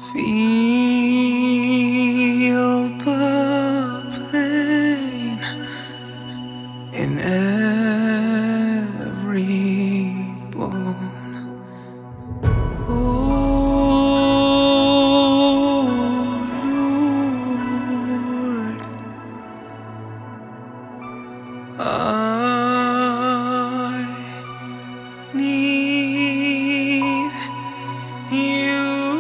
Feel the pain in every bone. Oh Lord, I need you.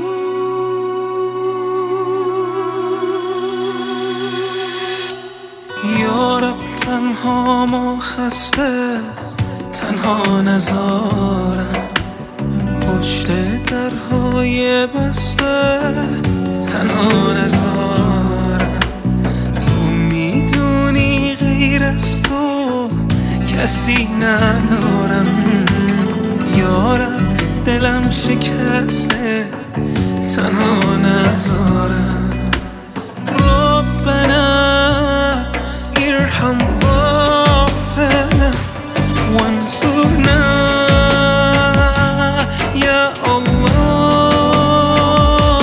یارب تنها و خسته تنها نذارم، پشت درهای بسته تنها نذارم. تو میدونی غیر از تو کسی ندارم. یارب دلم شکسته تنها نذارم. ربنا ارحم ضعفنا وانصرنا يا الله.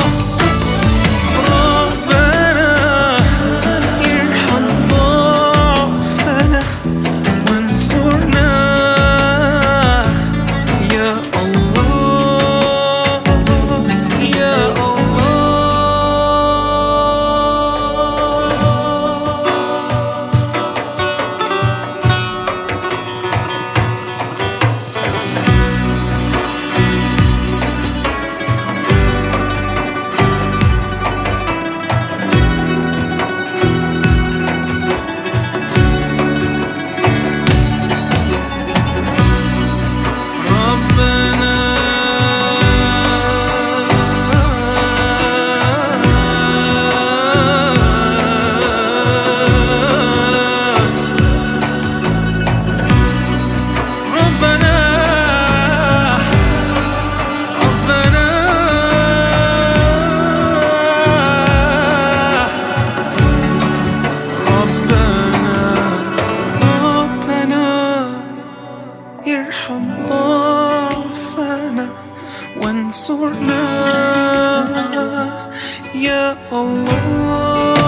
ربنا ارحم ضعفنا وانصرنا يا الله يا ارحم ضعفنا وانصرنا يا الله.